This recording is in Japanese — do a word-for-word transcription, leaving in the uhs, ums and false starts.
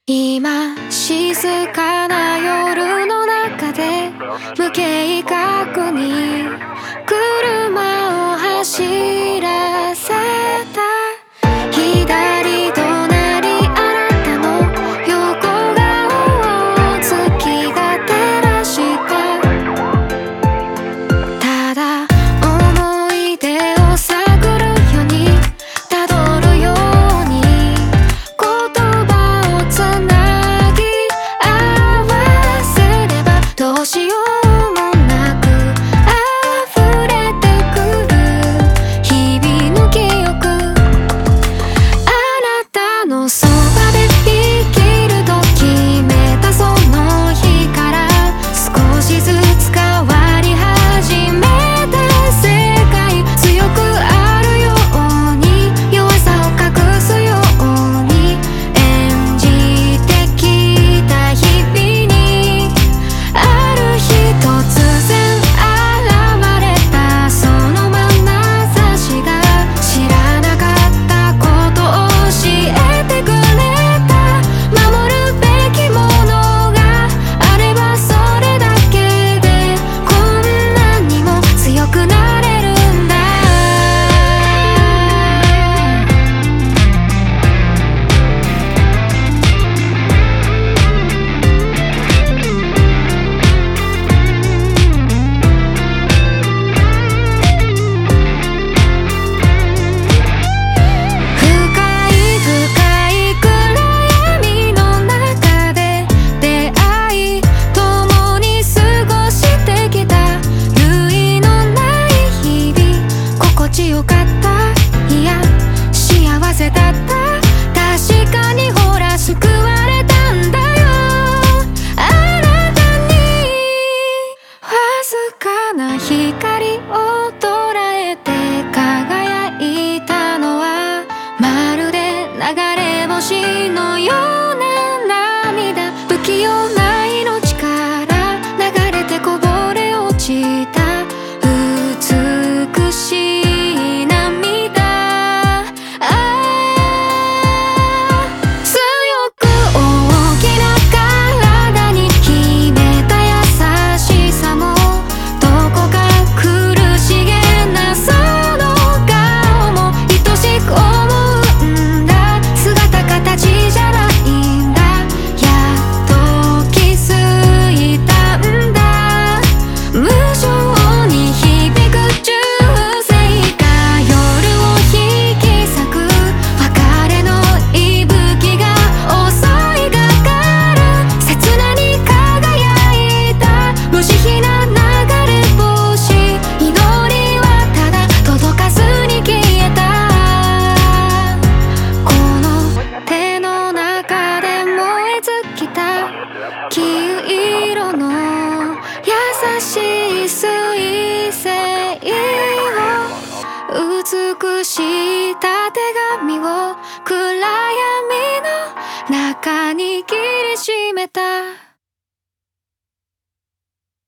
今静かな夜の中で無計画に車を走らせた左隣あなたの横顔を月が照らしたただ思い出を探るようにたどるように言葉をつなぎ合わせればどうしようもなく溢れてくる日々の記憶あなたのそばで生きると決めたその日から少しずつ変わり始めた世界強くあるように弱さを隠すように演じてきた日々にある日突然現れたその眼差しが知らなかったことを教えてくれた守るべきものがあればそれだけでこんなにも強くなれるんだ深い深い暗闇の中で出会い共に過ごしてきた類のない日々心地よかったいや幸せだった確かにほら救われたんだよあなたにわずかな光を捉えて輝いたのはまるで流れ星のような涙不器用な命から流れてこぼれ落ちた美しい涙ああ強く大きな体に秘めた優しさもどこか苦しげなその顔も愛しく思うんだ姿形じゃないんだやっと気づいたんだ無性に響く銃声が夜を引き裂く別れの息吹が襲いかかる切なに輝いた無慈悲な流れ星祈りはただ届かずに消えたこの手の中で燃え尽きた黄色の優しい水星を美しいた手紙を暗闇の中に握りしめた